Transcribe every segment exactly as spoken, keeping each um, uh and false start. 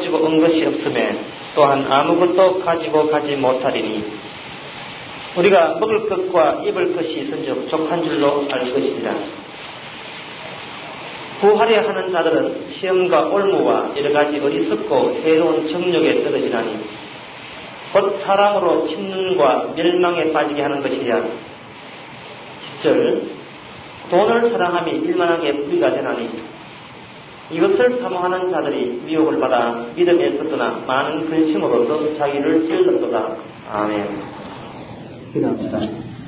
가지고 온 것이 없음에 또한 아무것도 가지고 가지 못하리니 우리가 먹을 것과 입을 것이 있은즉 족한 줄로 알 것입니다. 구하려 하는 자들은 시험과 올무와 여러가지 어리석고 해로운 정욕에 떨어지나니 곧 사랑으로 침륜과 멸망에 빠지게 하는 것이야. 십 절 돈을 사랑함이 일만하게 뿌리가 되나니 이것을 사모하는 자들이 미혹을 받아 믿음에 섰으나 많은 근심으로서 자기를 찔렀도다. 아멘. 기도합시다.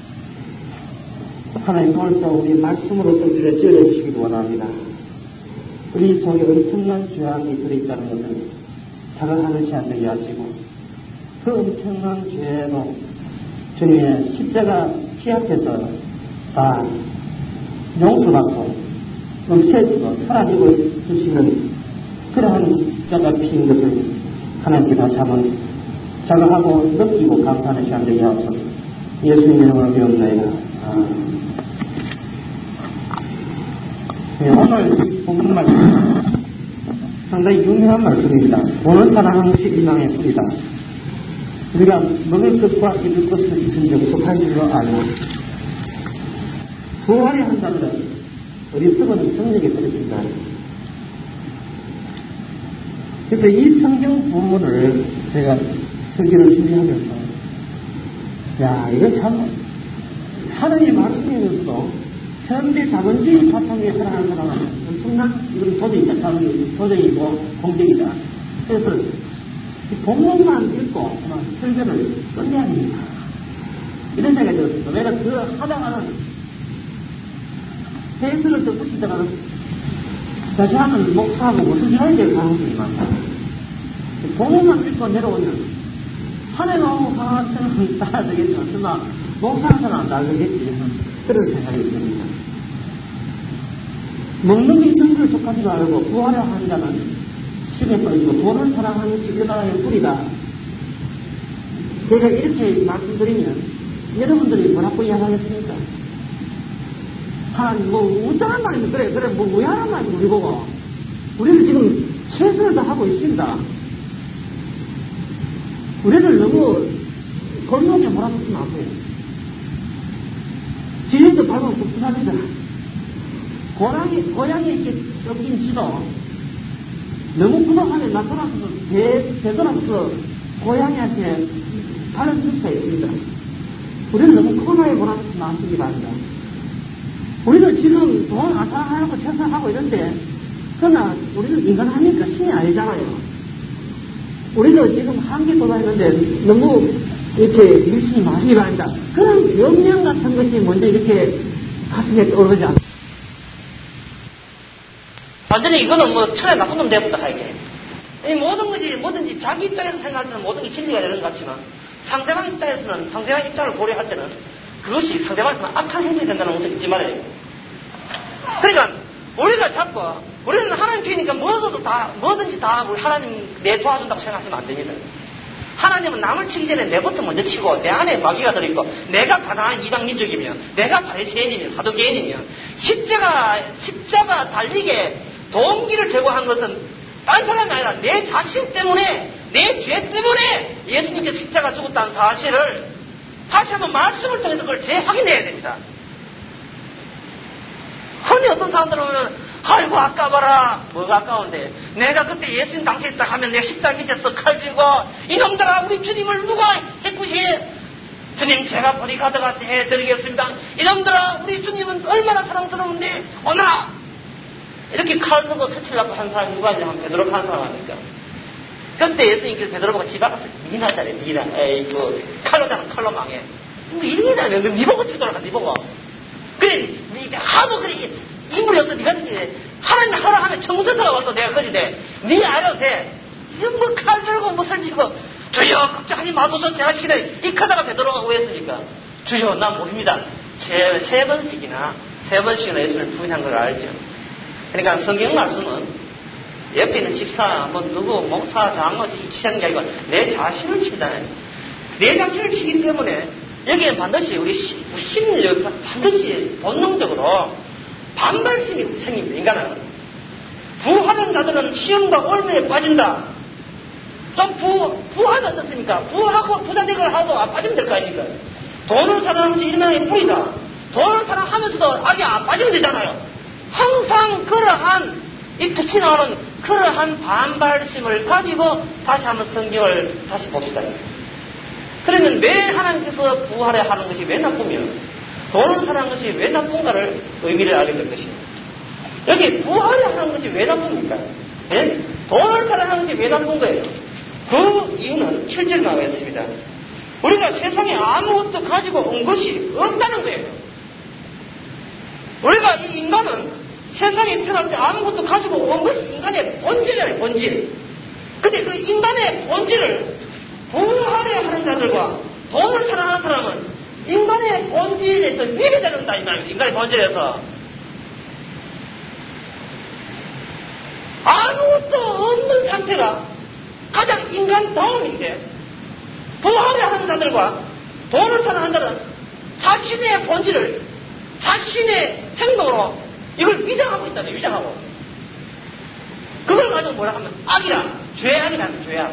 하나님 오늘도 우리 말씀으로서 우리를 찔러주시기를 원합니다. 우리 속에 엄청난 죄악이 들어있다는 것을 자각하는 시간 되게 하시고 그 엄청난 죄로 주님의 십자가 피 앞에서 다 용서받고 없애지고 사라지고 주시는 그러한 십자가 피인 것을 하나님께 다시 한번 자각하고 느끼고 감사하는 시간 되게 하옵소서. 예수님 이름으로 기도합니다. 아. 네, 오늘 이 본문 말씀 상당히 유명한 말씀입니다. 돈을 사랑하는 십이망의 소리다. 우리가 먹을 것과 입을 것을 있은 족한 줄로 알고 구하려 한다면 어리석은 성령에 들어진다. 그래서 이 성경 본문을 제가 설교를 준비하면서 야 이거 참 하나님의 말씀이면서도 현대 자본주의 바탕에 살아가는 사람은 엄청난 이건 도덕이다. 도덕이고 공덕이다. 그래서 이 본문만 읽고 설교를 끝내야 됩니다. 이런 생각이 들었어요. 내가 그 하다가는 해석을 또 붙이다가는 다시 하면 목사하고 무슨 일 해야 될 가능성이 많다. 본문만 읽고 내려오면 산에 나오고 강화처럼 따야 되겠지만 설마 목사는 안 나가겠지. 그런 생각이 듭니다. 먹는 게 정부를 족하지도 알고 구하려 하는 자는 심에 빠지고 돈을 사랑하는 십일만의 뿌리다. 제가 이렇게 말씀드리면 여러분들이 뭐라고 이야기하겠습니까? 한, 뭐, 우짜한 말이면 그래, 그래, 뭐, 우야한 말이면 우리 보고. 우리는 지금 최선을 다하고 있습니다. 우리를 너무 골목에 몰아붙이면 안 돼요. 뒤에서 밟으면 부푸잡니다. 고양이, 고양이 이렇게 쫓긴 지도 너무 구박하면 나타나서 되, 되돌아서 고양이한테 발을 줄 수가 있습니다. 우리는 너무 코너에 몰아붙이면 안 되기 바랍니다. 우리는 지금 돈 아사하고 최선하고 이런데, 그러나 우리는 인간 아닙니까? 신이 아니잖아요. 우리도 지금 한계 도달했는데 너무 이렇게 열심히 마시기 바랍니다. 그런 명령 같은 것이 먼저 이렇게 가슴에 떠오르지 않습니다. 완전히 이거는 뭐 천에 나쁜 놈 되었다 하게. 이 모든 것이 뭐든지 자기 입장에서 생각할 때는 모든 게 진리가 되는 것 같지만 상대방 입장에서는 상대방 입장을 고려할 때는 그것이 상대방에서는 악한 행동이 된다는 것을 잊지 말아요. 그러니까 우리가 자꾸 우리는 하나님 피니까 뭐든지 다 뭐든지 다 우리 하나님 내 도와준다고 생각하시면 안 됩니다. 하나님은 남을 치기 전에 내부터 먼저 치고 내 안에 마귀가 들어있고 내가 가난한 이방민족이면 내가 바리새인이면 사두개인이면 십자가 십자가 달리게 동기를 제거한 것은 딴 사람이 아니라 내 자신 때문에 내 죄 때문에 예수님께서 십자가 죽었다는 사실을 다시 한번 말씀을 통해서 그걸 재확인해야 됩니다. 흔히 어떤 사람들은 보면 아이고 아까워라. 뭐가 아까운데 내가 그때 예수님 당시에 있다 하면 내가 십자가 밑에서 칼 쥐고 이놈들아 우리 주님을 누가 해꾸시 주님 제가 보디가드가 해드리겠습니다. 이놈들아 우리 주님은 얼마나 사랑스러운데 오너라 이렇게 칼 들고 서치려고 한 사람이 누가 있냐면 베드로가 한 사람 아닙니까? 그때 예수님께서 베드로 보고 집 앞에서 미나자래 미나 에이그 칼로 자는 칼로 망해 뭐 이러냐 니 보고 치더라가 니 보고 그래 니 하도 그래 인물이 없어 니가 그지 하나님 허락하면 청소서가 와서 내가 그지대 니 알아도 돼 이거 뭐 칼 들고 뭐 설치고 주여 걱정하지 마소서 제가 시키네 이 카다가 베드로가 왜 했습니까? 주여 나 모릅니다 세, 세 번씩이나 세 번씩이나 예수를 부인한 걸 알죠. 그러니까 성경 말씀은 옆에 있는 집사, 뭐 누구, 목사, 장로 치는 게 아니고 내 자신을 치잖아요. 내 자신을 치기 때문에 여기에 반드시 우리 심리, 반드시 본능적으로 반발심이 생깁니다. 인간은. 부하는 자들은 시험과 올무에 빠진다. 좀 부, 부하면 어떻습니까? 부하고 부자되걸 하고 안 빠지면 될 거 아닙니까? 돈을 사랑하는 것이 일명의 뿌리다. 돈을 사랑하면서도 악이 안 빠지면 되잖아요. 항상 그러한 이 붙이 나오는 그러한 반발심을 가지고 다시 한번 성경을 다시 봅시다. 그러면 왜 하나님께서 부활에 하는 것이 왜 나쁘면 돈을 사랑하는 것이 왜 나쁜가를 의미를 알게 될 것입니다. 여기 부활에 하는 것이 왜 나쁩니까? 예? 돈을 사랑하는 것이 왜 나쁜 거예요? 그 이유는 칠 절에 나와 있습니다. 우리가 세상에 아무것도 가지고 온 것이 없다는 거예요. 우리가 이 인간은 세상에 태어날 때 아무것도 가지고 온 것이 인간의 본질이에요, 본질. 근데 그 인간의 본질을 부활에 하는 자들과 돈을 사랑하는 사람은 인간의 본질에서 위배되는다, 이 말이에요. 인간의 본질에서. 아무것도 없는 상태가 가장 인간다움인데, 부활에 하는 자들과 돈을 사랑하는 자는 자신의 본질을 자신의 행동으로 이걸 위장하고 있다네, 위장하고. 그걸 가지고 뭐라 하면 악이라, 죄악이라는 죄악.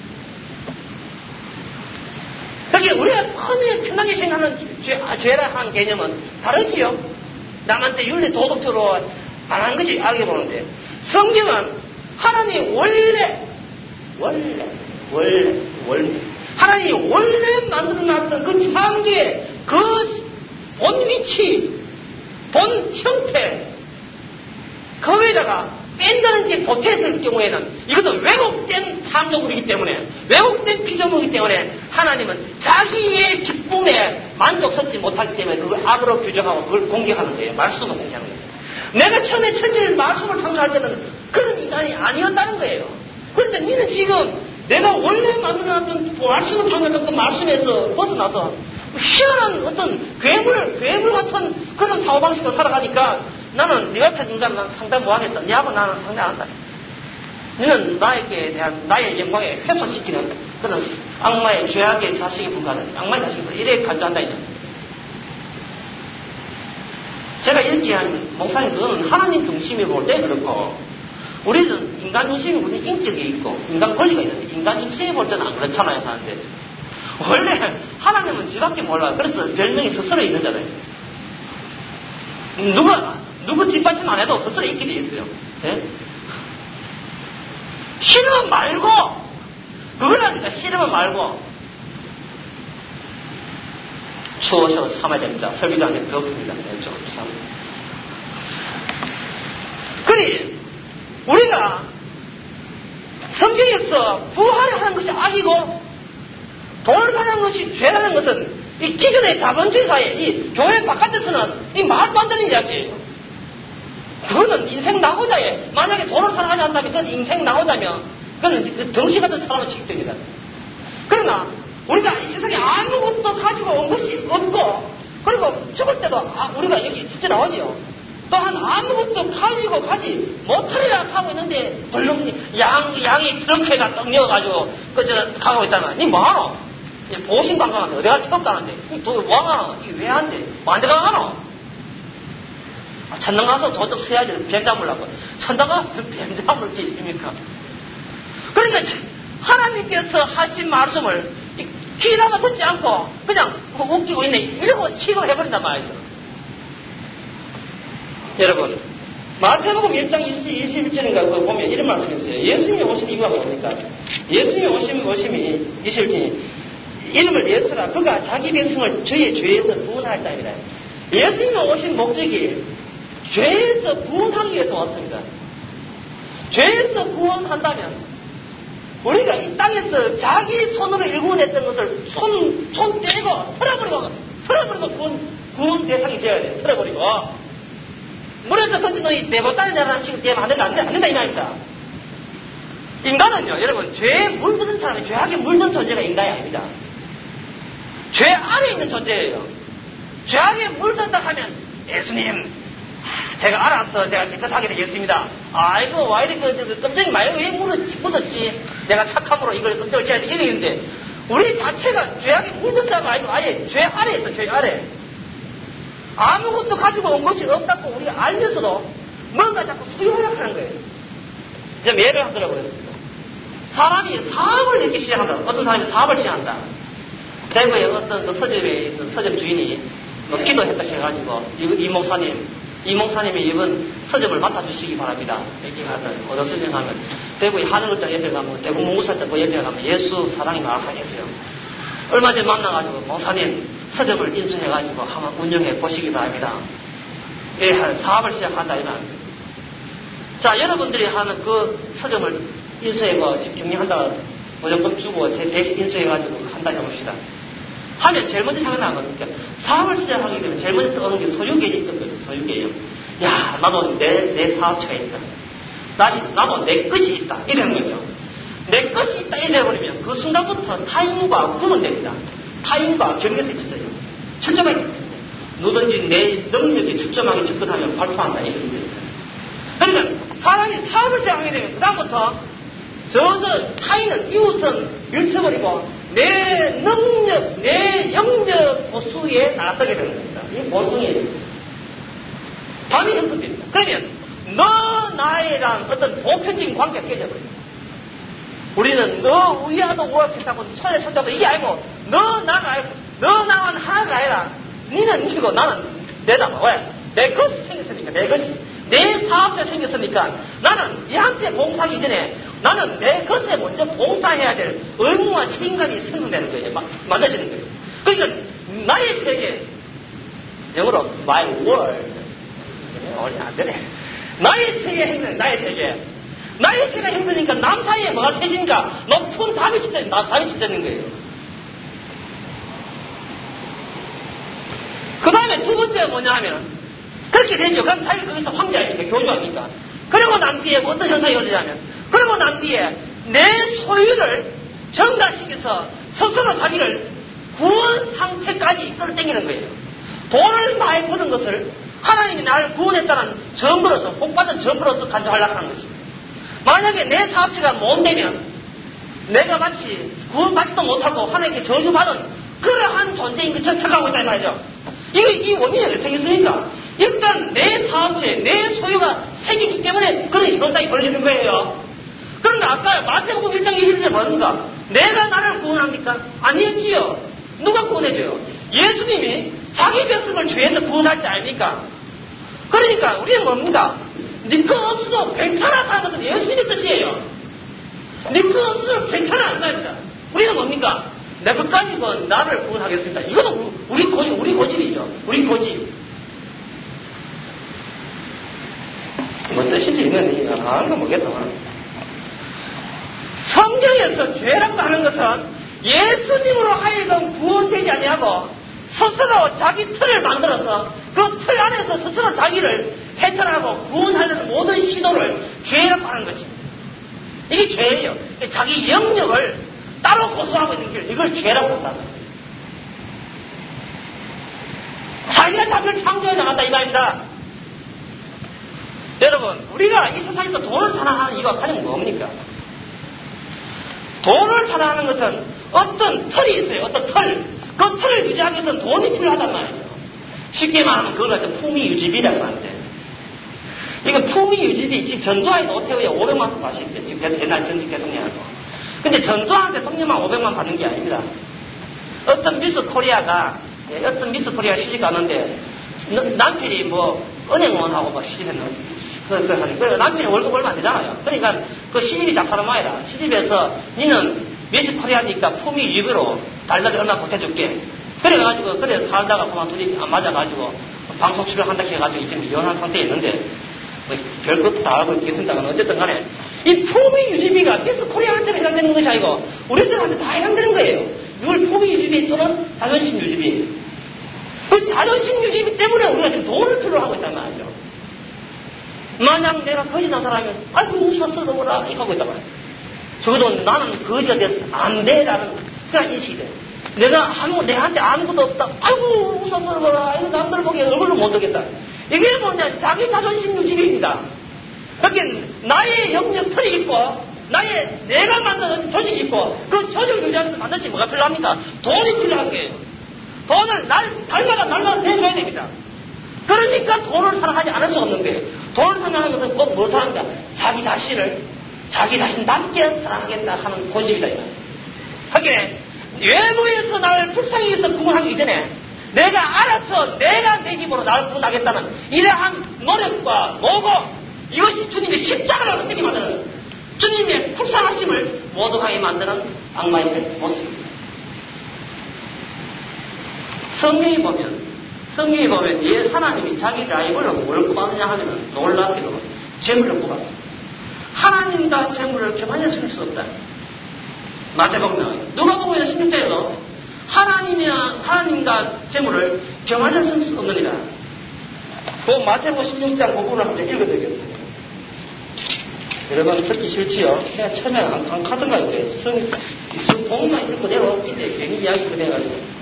그러니까 우리가 흔히 편하게 생각하는 죄, 죄라 하는 개념은 다르지요. 남한테 윤리 도덕적으로 안 한 것이 악이 보는데, 성경은 하나님 원래, 원래, 원래, 원래, 하나님이 원래 만들어놨던 그 창조의 그 본 위치, 본 형태, 그 위에다가 뺀다는 게 보태했을 경우에는 이것은 왜곡된 창조물이기 때문에, 왜곡된 피조물이기 때문에 하나님은 자기의 기쁨에 만족스럽지 못하기 때문에 그걸 악으로 규정하고 그걸 공격하는 거예요. 말씀을 공개하는 거예요. 내가 처음에 천지를 말씀을 창조할 때는 그런 인간이 아니었다는 거예요. 그런데 니는 지금 내가 원래 만들어놨던 말씀을 창조했던 그 말씀에서 벗어나서 희한한 어떤 괴물, 괴물 같은 그런 사고방식으로 살아가니까 나는 네 같은 인간 난 상당 못하겠다. 니하고 나는 상당한다. 너는 나에게 대한 나의 영광에 훼손시키는 그런 악마의 죄악의 자식이 불과하는 악마의 자식이 불과하는 이래 간주한다. 제가 이렇게 한 목사님 그거는 하나님 중심이 볼 때 그렇고 우리는 인간 중심이 우리 인격이 있고 인간 권리가 있는데 인간 중심이 볼 때는 안 그렇잖아요. 사는데 원래 하나님은 지밖에 몰라요. 그래서 별명이 스스로 있는 자잖아요. 누가 누구 뒷받침 안 해도 스스로 있게 돼 있어요. 예? 싫으면 말고 그거라니까. 싫으면 말고 추워서 참아야 됩니다. 설교장님 덥습니다. 네, 좀 참. 그래 우리가 성경에서 부활하는 것이 악이고 돈을 사는 것이 죄라는 것은 이 기존의 자본주의 사회, 이 교회 바깥에서는 이 말도 안 되는 이야기예요. 그거는 인생 낙오자에 만약에 돈을 사랑하지 않다면 그건 인생 낙오자면 그건 그 덩치 같은 사람을 취급됩니다. 그러나 우리가 이 세상에 아무것도 가지고 온 것이 없고 그리고 죽을 때도 아, 우리가 여기 진짜 나오지요. 또한 아무것도 가지고 가지 못하리라 하고 있는데 별로 양, 양이 트럭에가 떡 넣어가지고 그저 가고 있다면 니 뭐하노? 보신 관광한데 어디가 트럭 가는데 돈 뭐하노? 이게 왜 안 돼? 뭐 안 들어가노? 아, 천당 가서 돈 좀 써야지 뱀잡을 하고 천당 가서 뱀잡을 게 있습니까? 그러니까 하나님께서 하신 말씀을 귀담아 듣지 않고 그냥 웃기고 있네 이러고 치고 해버린단 말이죠. 여러분 마태복음 일 장 이십일 절인가 그거 보면 이런 말씀이 있어요. 예수님이 오신 이유가 뭡니까? 예수님이 오심, 오심이 이십일 절이 이름을 예수라 그가 자기 백성을 저의 죄에서 구원할 자입니다. 예수님이 오신 목적이 죄에서 구원하기 위해서 왔습니다. 죄에서 구원한다면 우리가 이 땅에서 자기 손으로 일구어냈던 것을 손, 손 떼고 털어버리고 털어버리고 구원, 구원 대상이 되어야 돼요. 털어버리고 물에서 던진 놈이 대보따리 내라는 식으로 되면 안 된다, 안 된다, 안 된다 이 말입니다. 인간은요 여러분 죄에 물드는 사람이 죄악에 물든 존재가 인간이 아닙니다. 죄 아래 있는 존재예요. 죄악에 물든다 하면 예수님 제가 알아서 제가 깨끗하게 되겠습니다. 아이고 와 이렇게 끔찍이 말고 왜 묻었지, 묻었지 내가 착함으로 이걸 끔찍을 지어야 돼 이러는데 우리 자체가 죄악에 물든다가 아니고 아예 죄 아래에 있어. 죄 아래 아무것도 가지고 온 것이 없다고 우리가 알면서도 뭔가 자꾸 수용하려고 하는 거예요. 좀 예를 하더라고 그랬습니다. 사람이 사업을 이렇게 시작한다. 어떤 사람이 사업을 시작한다. 대구에 어떤 그 서점의 그 서점 주인이 뭐 기도했다 해가지고 이, 이 목사님, 이 목사님이 이번 서점을 맡아주시기 바랍니다. 이렇게 하든 어느 서점 가면 대구의 하늘극장 옆에 가면 대구 문구사장 그 옆에 가면 예수 사랑이 마라탕했어요. 얼마 전에 만나가지고 목사님 서점을 인수해가지고 한번 운영해 보시기 바랍니다. 예, 사업을 시작한다 이런. 자, 여러분들이 하는 그 서점을 인수해고 지금 경영한다 보조금 주고 제 대신 인수해가지고 한다 해봅시다. 하면 제일 먼저 생각나는 거니까 사업을 시작하게 되면 제일 먼저 떠오르는 게 소유계획이 있던 거죠. 소유계획. 야, 나도 내, 내 사업체가 있다. 다시 나도 내 것이 있다. 이런 거죠. 내 것이 있다. 이래버리면 그 순간부터 타인과 구분됩니다. 타인과 경계에서 있어요. 철저하게 있습니다. 누든지 내 능력에 철저하게 접근하면 발표한다. 이런 거죠. 그러니까 사람이 사업을 시작하게 되면 그다음부터 저저 타인은 이웃은 밀쳐버리고 내 능력, 내 영역 보수에 나서게 되는 겁니다. 이 본성이에요. 밤이 형성됩니다. 그러면 너 나에랑 어떤 보편적인 관계가 깨져버립니다. 우리는 너 위아도 오락했다고 손에 손잡고 이게 아니고 너 나가 아니고 너 나와는 하나가 아니라 니는 니고 나는 내다. 왜? 내 것이 생겼으니까 내 것이 내 사업자 생겼으니까 나는 얘한테 봉사하기 전에 나는 내 것에 먼저 봉사해야 될 의무와 책임감이 생성되는 거예요. 막 만들어지는 거예요. 그러니까 나의 세계, 영어로 my world, 어리 안 되네. 나의 세계 행성, 나의 세계, 나의 세계가 행성이니까 남 사이에 뭐가 터지니까 높은 담이 쳐져, 담이 쳐지는 거예요. 그 다음에 두 번째가 뭐냐 하면 그렇게 되죠. 그럼 자기 거기서 황자이니까 교주하니까. 그리고 난 뒤에 어떤 현상이 올리냐면 그리고 난 뒤에 내 소유를 전달시켜서 스스로 자기를 구원 상태까지 끌어당기는 거예요. 돈을 많이 버는 것을 하나님이 나를 구원했다는 증거로서 복받은 증거로서 간주하려고 하는 것입니다. 만약에 내 사업체가 못되면 내가 마치 구원받지도 못하고 하나님께 저주받은 그러한 존재인 것처럼 착각하고 있단 말이죠. 이거 이 원인이 어떻게 생겼습니까? 일단 내 사업체, 내 소유가 생기기 때문에 그런 현상이 벌어지는 거예요. 그런데 아까 마태복음 일 장 이십 절에 뭐합니까? 내가 나를 구원합니까? 아니었지요. 누가 구원해줘요? 예수님이 자기 백성을 죄에서 구원할 줄 아닙니까? 그러니까 우리는 뭡니까? 네 거 없어도 괜찮아 하는 것은 예수님의 뜻이에요. 네 거 없어도 괜찮아 안 말입니다. 우리는 뭡니까? 내 것 가지고 나를 구원하겠습니다. 이것도 우리 고집, 우리 고집이죠. 우리 고집. 뭐 뜻인지 이건 아는 건 모르겠다만. 성경에서 죄라고 하는 것은 예수님으로 하여금 구원되지 아니하고 스스로 자기 틀을 만들어서 그 틀 안에서 스스로 자기를 해탈하고 구원하려는 모든 시도를 죄라고 하는 것입니다. 이게 죄예요. 자기 영역을 따로 고수하고 있는 길, 이걸 죄라고 한다는 거예요. 자기가 자기를 창조해 나간다 이 말입니다. 여러분, 우리가 이 세상에서 돈을 사랑하는 이유가 가장 뭡니까? 돈을 사랑하는 것은 어떤 틀이 있어요. 어떤 틀. 그 틀을 유지하기 위해서는 돈이 필요하단 말이죠. 쉽게 말하면 그걸 갖다 품위유지비라고 하는데, 이거 품위유지비, 지금 전두환이 오태우에 오백만 원 받으십시오. 지금 옛날 전직 대통령하고. 근데 전두환 대통령만 오백만 받는 게 아닙니다. 어떤 미스 코리아가, 어떤 미스 코리아 시집 가는데, 남편이 뭐, 은행원하고 막 시집했는 그, 그, 그, 남편이 월급 얼마 안 되잖아요. 그러니까 그 시집이 작사람 마이라. 시집에서 니는 미스 코리아니까 품위 유비로 달달이 얼마 보태줄게. 그래가지고, 그래 살다가 그만 둘이 안 맞아가지고, 방송 출연한다 해가지고 지금 이혼한 상태에 있는데, 뭐 별것도 다 알고 있겠습니다만, 어쨌든 간에, 이 품위 유지비가 미스 코리아한테는 해당되는 것이 아니고, 우리들한테 다 해당되는 거예요. 이걸 품위 유지비 또는 자존심 유지비. 그 자존심 유지비 때문에 우리가 지금 돈을 필요로 하고 있단 말이죠. 만약 내가 거짓한 사람이면, 아이고, 웃었어, 너무라, 이거 하고 있단 말이에요. 적어도 나는 거짓에 대해서 안 돼라는 그런 인식이 돼. 내가 아무, 내한테 아무것도 없다. 아이고, 웃었어, 너무라, 이거 남들 보기에 얼굴로 못 되겠다. 이게 뭐냐, 자기 자존심 유지비입니다. 그렇게 나의 영역 틀이 있고, 나의 내가 만든 조직이 있고, 그 조직을 유지하면서 반드시 뭐가 필요합니까? 돈이 필요한 거예요. 돈을 날, 날마다 날마다 내줘야 됩니다. 그러니까 돈을 사랑하지 않을 수 없는 거예요. 돈을 사랑하는 것은 꼭 뭘 사랑합니까? 자기 자신을 자기 자신답게 사랑하겠다 하는 고집이다. 하긴 외부에서 나를 불쌍히 해서 구원하기 이전에 내가 알아서 내가 내 힘으로 나를 구원하겠다는 이러한 노력과 노고, 이것이 주님의 십자가를 흔들게 만드는, 주님의 불쌍하심을 모독하게 만드는 악마의 모습입니다. 성경에 보면 성경에 보면 예, 하나님이 자기 라이벌로 뭘 꼽았느냐 하면 놀랍게도 재물을 꼽았습니다. 하나님과 재물을 교만해 쓸 수 없다. 마태복음 누가복음 십육 절에도 하나님이야 하나님과 재물을 교만해 쓸 수 없느니라. 그 마태복음 십육 장 그 부분을 한번 읽어드리겠습니다. 여러분 듣기 싫지요? 내가 처음에 안, 안 가던가요? 성, 성 복음만 읽고 내려오는데 괜히 이야기 그래가지고.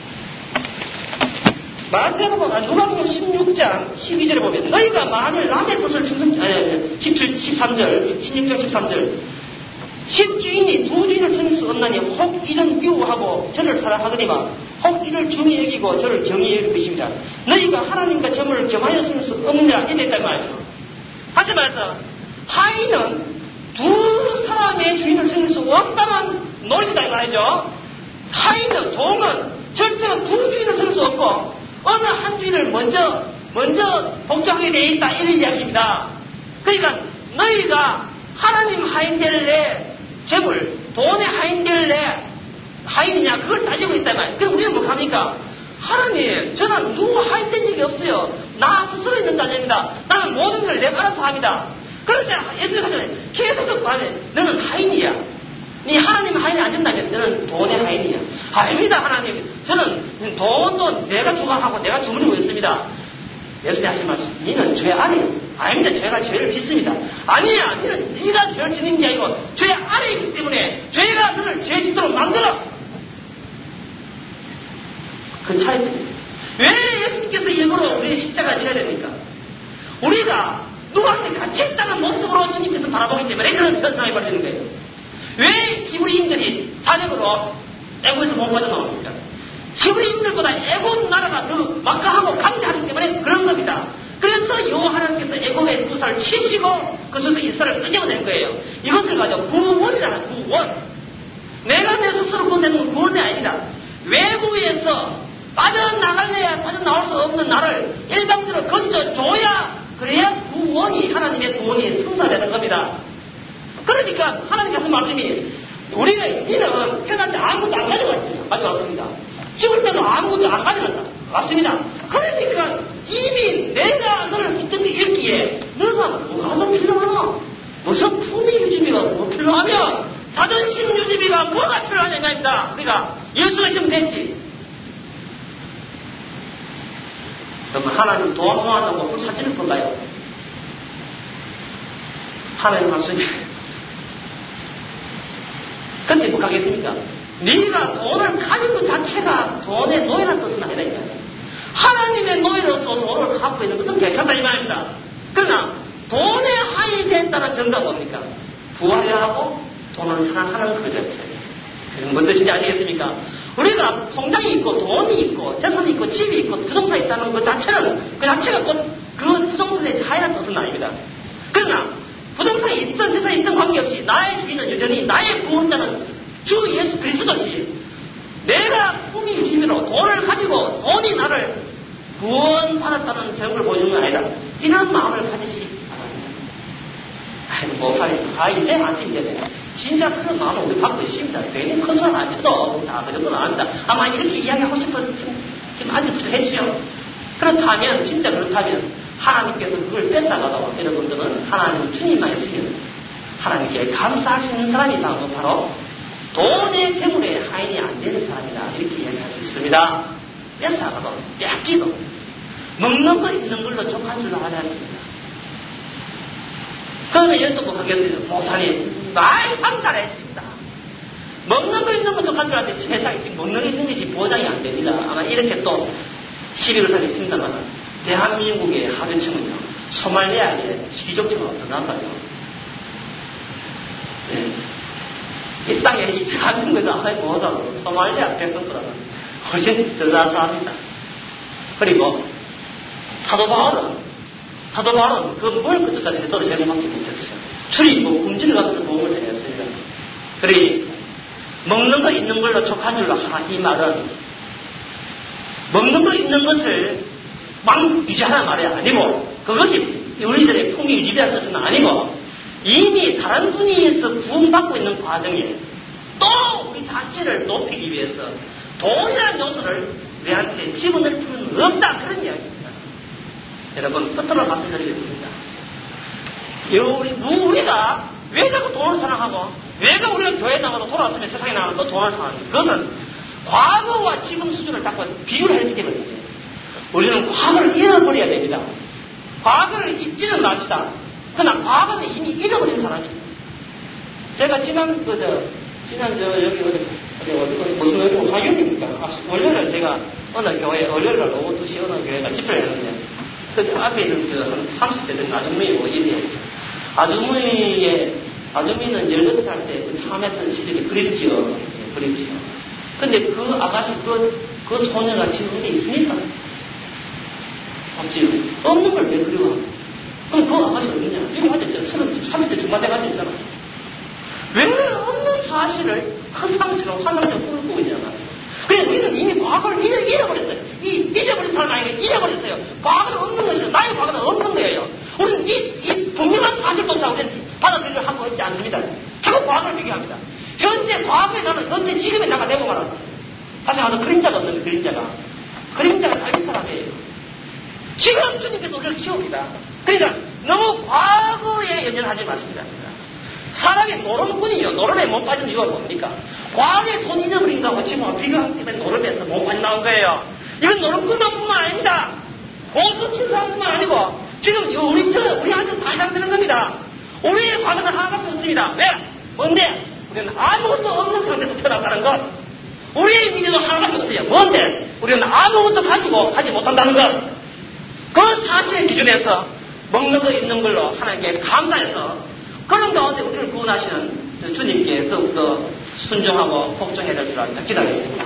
마태복음, 누가복음 십육 장 십이 절에 보면 너희가 만일 남의 뜻을 듣는, 아니, 십삼 절, 십육 장 십삼 절 십주인이 두 주인을 섬길 수 없나니 혹 이는 미워하고 저를 사랑하거니와 혹 이를 중히 여기고 저를 경히 여길 것입니다. 너희가 하나님과 재물을 겸하여 섬길 수 없느냐 이랬단 말이에요. 하지 말서 하인은 두 사람의 주인을 섬길 수 없다는 논리다 이 말이죠. 하인은 종은 절대로 두 주인을 섬길 수 없고 어느 한 주인을 먼저, 먼저 복종하게 되어 있다, 이런 이야기입니다. 그러니까, 너희가 하나님 하인 될래, 재물, 돈의 하인 될래, 하인이냐, 그걸 따지고 있단 말이에요. 그럼 우리는 뭐 합니까? 하나님, 저는 누구 하인 된 적이 없어요. 나 스스로 있는 자녀입니다. 나는 모든 걸 내가 알아서 합니다. 그러자, 예수님께서 계속 말해, 너는 하인이야. 네 하나님 하인이 안 된다면 너는 돈의 하인이야. 아닙니다, 하나님. 저는 돈도 내가 주관하고 내가 주문하고 있습니다. 예수님 하신 말씀, 너는 죄 아래요. 아닙니다, 죄가 죄를 짓습니다. 아니야, 너는 네가 죄를 짓는 게 아니고 죄 아래에 있기 때문에 죄가 너를 죄 짓도록 만들어. 그 차이입니다. 왜 예수님께서 일부러 우리의 십자가를 지어야 됩니까? 우리가 누구한테 갇혀있다는 모습으로 주님께서 바라보기 때문에 그런 현상이 벌어지는 거예요. 왜 히브리인들이 사력으로 애국에서 못 빠져나옵니까? 히브리인들보다 애국 나라가 더 막강하고 강대하기 때문에 그런 겁니다. 그래서 여호와 하나님께서 애국의 구사를 치시고 그 속에서 이스라엘을 끄집어낸 거예요. 이것을 가지고 구원이라는 구원. 내가 내 스스로 구원되는 건 구원이 아닙니다. 외부에서 빠져나갈래야 빠져나올 수 없는 나를 일방적으로 건져줘야 그래야 구원이 하나님의 구원이 성사되는 겁니다. 그러니까 하나님께서 말씀이 우리가 니는 태어날 때 아무것도 안 가져갔어요. 가져왔습니다. 죽을 때도 아무것도 안 가져갔다. 맞습니다. 그러니까 이미 내가 너를 붙들게 읽기에 너가 뭐가 더 필요하나? 무슨 품위 유지비가 뭐 필요하면 자존심 유지비가 뭐가 필요하냐입니다. 그러니까 예수가 있으면 됐지. 그럼 하나님 도와주고 그 사진을 볼까요? 하나님 말씀이 근데 뭐 가겠습니까? 네가 돈을 가진 것 자체가 돈의 노예라는 뜻은 아니다 이 말이야. 하나님의 노예로서 돈을 갖고 있는 것은 괜찮다 이 말입니다. 그러나 돈의 하인이 된다는 정답은 뭡니까? 부하려 하고 돈을 사랑하는 그 자체. 그건 뭔 뜻인지 아시겠습니까? 우리가 통장이 있고 돈이 있고 재산이 있고 집이 있고 부동산이 있다는 것 자체는 그 자체가 곧 그 부동산의 하이라는 뜻은 아닙니다. 그러나 부동산이 있든 재산이 있든 관계없이 나의 주인은 여전히 나의 구원자는 주 예수 그리스도지. 내가 품위 유심으로 돈을 가지고 돈이 나를 구원받았다는 점을 보여주는 건 아니다. 이런 마음을 가지시기 바랍니다. 아이고 목사님, 아 이제 아침인데 진짜 그런 마음을 우리 갖고 있습니다. 괜히 커서 안 쳐도 다 그 정도는 압니다. 아마 이렇게 이야기하고 싶어서 지금, 지금 아주 부족했죠. 그렇다면 진짜 그렇다면 하나님께서 그걸 뺏어가도 여러분들은 하나님 주님만 있으면 하나님께 감사할 수 있는 사람이 바로 돈의 재물에 하인이 안 되는 사람이다. 이렇게 이야기할 수 있습니다. 뺏어가도 뺏기도 먹는 거 있는 걸로 족한 줄로 하지 않습니다. 그러면 여기서 뭐 하겠어요? 목사님 말 참 잘했습니다. 먹는 거 있는 거 족한 줄 알았는데 세상에 지금 먹는 게 있는 것이 보장이 안 됩니다. 아마 이렇게 또 시비를 하고 있습니다만 대한민국의 하변층은요, 소말리아의 귀족층으로 떠나서요, 네. 이 땅에 이 대한민국에서 하나의 보호자로 소말리아 백성들은 훨씬 더 자수합니다. 그리고 사도 바울은, 사도 바울은 그 뭘 그 뜻을 제대로 제대로 받지 못했어요. 술이 뭐 굶주려 가면서 도움을 전했습니다. 그러니 먹는 거 있는 걸로 족한 줄로 하나 이 말은 먹는 거 있는 것을 막 유지하는 말이 아니고 그것이 우리들의 풍요 유지하는 것은 아니고 이미 다른 분야에서 구원받고 있는 과정에 또 우리 자신을 높이기 위해서 동일한 요소를 우리한테 집어넣을 필요는 없다 그런 이야기입니다. 여러분 끝으로 말씀드리겠습니다. 우리가 왜 자꾸 돈을 사랑하고 왜 우리가 교회에 나가도 돌아왔으면 세상에 나가도 또 돈을 사랑하는가? 그것은 과거와 지금 수준을 자꾸 비교를 했기 때문입니다. 우리는 과거를 잃어버려야 됩니다. 과거를 잊지는 맙시다. 그러나 과거는 이미 잃어버린 사람입니다. 제가 지난 그저 지난 저 여기 어디 어디 어디 무슨 어디 화요일입니까? 아, 월요일에 제가 어느 교회 월요일 날 오후 두 시 어느 교회가 집회를 했는데 그 앞에 있는 저 한 삼십 대 된 아주머니 오일이었어요. 아주머니의 아주머니는 열여섯 살 때 그 참했던 시절이 그립지요, 그립지요. 근데 그 아가씨 그 그 소녀가 지금 어디 있습니까? 없지. 없는 걸 왜 그리워? 그럼 그 아가씨 어디냐? 여기 가졌잖아. 삼십 대 중반 때 가졌잖아. 왜 없는 사실을 큰 상처럼 환상처럼 꾸고 있냐 말이야. 그래 우리는 이미 과거를 잊어, 잃어버렸어요. 이, 잊어버린 사람 아니에요. 잊어버렸어요. 과거는 없는 거죠. 나의 과거는 없는 거예요. 우리는 이, 이 분명한 사실조차 우리는 받아들이려 하고 있지 않습니다. 자꾸 과거를 비교합니다. 현재 과거에 나는 현재 지금에 나가 내고 말았어요. 다시 말해서 그림자가 없는 그림자가. 그림자가 달린 사람이에요. 지금 주님께서 우리를 키웁니다. 그러니까 너무 과거에 연연하지 마십니다. 사람이 노름꾼이요. 노름에 못 빠진 이유가 뭡니까? 과거에 돈 잃어버린 거하고 지금 비교하기 때문에 노름에서 못 빠져나온 거예요. 이건 노름꾼만 뿐만 아닙니다. 고수친 사람뿐만 아니고 지금 우리, 저, 우리한테 다 해당되는 겁니다. 우리의 과거는 하나밖에 없습니다. 왜? 뭔데? 우리는 아무것도 없는 상태에서 태어났다는 것. 우리의 미래도 하나밖에 없어요. 뭔데? 우리는 아무것도 가지고 하지 못한다는 것. 그 사실의 기준에서 먹는 거 있는 걸로 하나님께 감사해서 그런 가운데 우리를 구원하시는 주님께 더욱더 순종하고 복종해야 될 줄 압니다. 기도하겠습니다.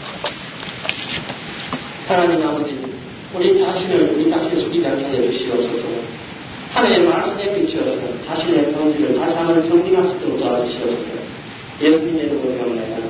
하나님 아버지, 우리 자신을 우리 자신의 속이지 않게 하여 주시옵소서. 하나님의 말씀에 비추어서 자신의 본질을 다시 한번 정리할 수 있도록 도와주시옵소서. 예수님의 이름으로 기도합니다.